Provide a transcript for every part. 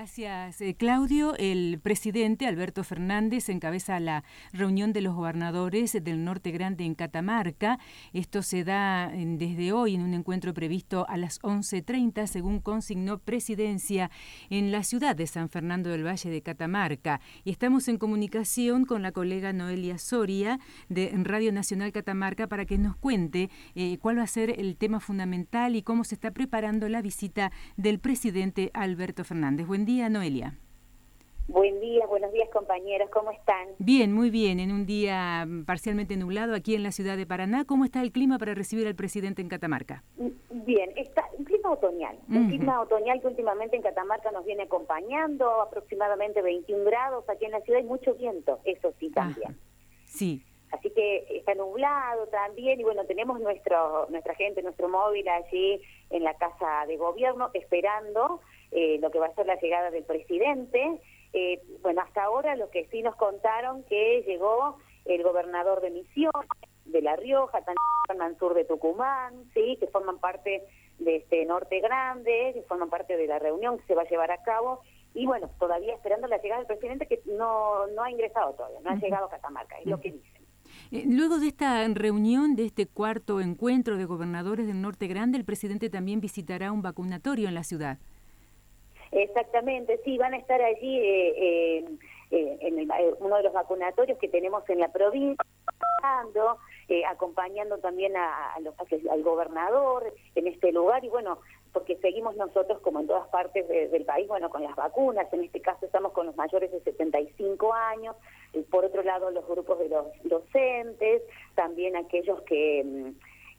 Gracias, Claudio. El presidente Alberto Fernández encabeza la reunión de los gobernadores del Norte Grande en Catamarca. Esto se da desde hoy en un encuentro previsto a las 11:30, según consignó Presidencia en la ciudad de San Fernando del Valle de Catamarca. Y estamos en comunicación con la colega Noelia Soria de Radio Nacional Catamarca para que nos cuente cuál va a ser el tema fundamental y cómo se está preparando la visita del presidente Alberto Fernández. Buen día, Noelia. Buen día, buenos días compañeros, ¿cómo están? Bien, muy bien, en un día parcialmente nublado aquí en la ciudad de Paraná. ¿Cómo está el clima para recibir al presidente en Catamarca? Bien, está un clima otoñal, un clima otoñal que últimamente en Catamarca nos viene acompañando, aproximadamente 21 grados, aquí en la ciudad hay mucho viento, eso sí también. Sí. Así que está nublado también y bueno, tenemos nuestra gente, nuestro móvil allí en la Casa de Gobierno esperando lo que va a ser la llegada del presidente. Bueno, hasta ahora lo que sí nos contaron que llegó el gobernador de Misiones, de La Rioja, también Mansur de Tucumán, sí, que forman parte de este Norte Grande, que forman parte de la reunión que se va a llevar a cabo. Y bueno, todavía esperando la llegada del presidente que no ha ingresado todavía, no ha llegado a Catamarca, es lo que dicen. Luego de esta reunión, de este cuarto encuentro de gobernadores del Norte Grande, el presidente también visitará un vacunatorio en la ciudad. Exactamente, sí, van a estar allí en uno de los vacunatorios que tenemos en la provincia, acompañando también al gobernador en este lugar y bueno, porque seguimos nosotros como en todas partes del país, bueno, con las vacunas, en este caso estamos con los mayores de 75 años, por otro lado los grupos de los docentes, también aquellos que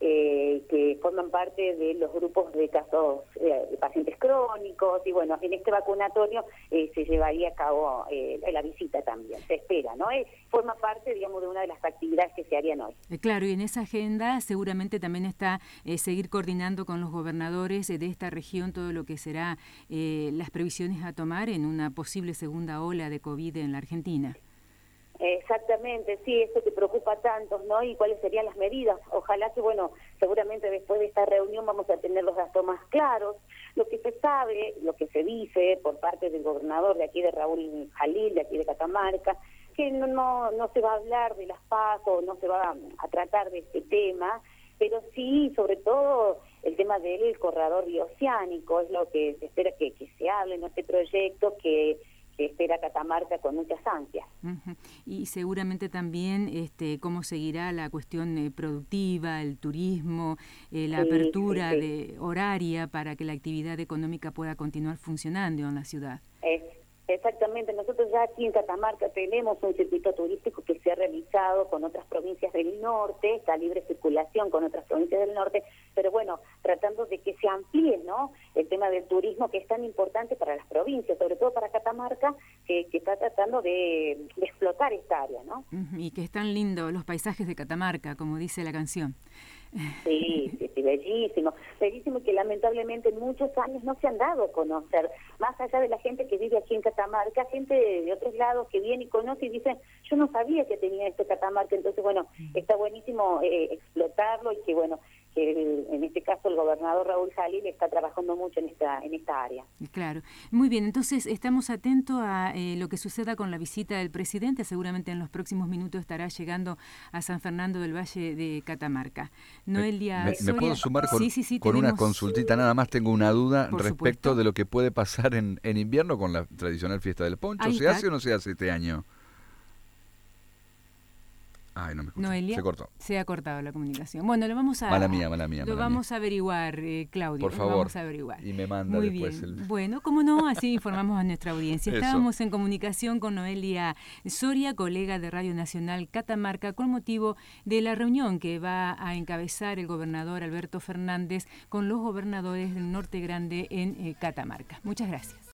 forman parte de los grupos de casos de pacientes crónicos y bueno, en este vacunatorio se llevaría a cabo la visita también, se espera, ¿no? Forma parte, digamos, de una de las actividades que se harían hoy. Claro, y en esa agenda seguramente también está seguir coordinando con los gobernadores de esta región todo lo que será las previsiones a tomar en una posible segunda ola de COVID en la Argentina. Exactamente, sí, esto que preocupa a tantos, ¿no? Y cuáles serían las medidas. Ojalá que, bueno, seguramente después de esta reunión vamos a tener los datos más claros. Lo que se sabe, lo que se dice por parte del gobernador de aquí de Raúl Jalil, de aquí de Catamarca, que no se va a hablar de las PASO, no se va a tratar de este tema, pero sí, sobre todo, el tema del corredor bioceánico es lo que se espera que se hable en este proyecto que espera Catamarca con muchas ansias. Y seguramente también cómo seguirá la cuestión productiva, el turismo, la apertura horaria para que la actividad económica pueda continuar funcionando en la ciudad. Exactamente, nosotros ya aquí en Catamarca tenemos un circuito turístico que se ha realizado con otras provincias del norte, está libre circulación con otras provincias del norte, pero bueno, tratando de que se amplíe, ¿no?, el tema del turismo que es tan importante para las provincias, sobre todo para Catamarca, que está tratando de explotar esta área, ¿no? Y que es tan lindo los paisajes de Catamarca, como dice la canción. Sí, bellísimo, bellísimo, que lamentablemente en muchos años no se han dado a conocer, más allá de la gente que vive aquí en Catamarca, gente de otros lados que viene y conoce y dicen, yo no sabía que tenía este Catamarca, entonces bueno, está buenísimo explotarlo y que bueno, que en este caso el gobernador Raúl Jalil está trabajando mucho en esta área. Claro, muy bien, entonces estamos atentos a lo que suceda con la visita del presidente, seguramente en los próximos minutos estará llegando a San Fernando del Valle de Catamarca. Noelia ¿Me puedo sumar con una consultita? Nada más tengo una duda respecto de lo que puede pasar en invierno con la tradicional fiesta del poncho. ¿Se hace o no se hace este año? Ay, no me escucho. Noelia, se cortó. Se ha cortado la comunicación. Bueno, lo vamos a... Mala mía. Lo vamos a averiguar, Claudio. Por favor. Lo vamos a averiguar. Y me manda muy después bien. Bueno, cómo no, así informamos a nuestra audiencia. Estábamos en comunicación con Noelia Soria, colega de Radio Nacional Catamarca, con motivo de la reunión que va a encabezar el gobernador Alberto Fernández con los gobernadores del Norte Grande en Catamarca. Muchas gracias.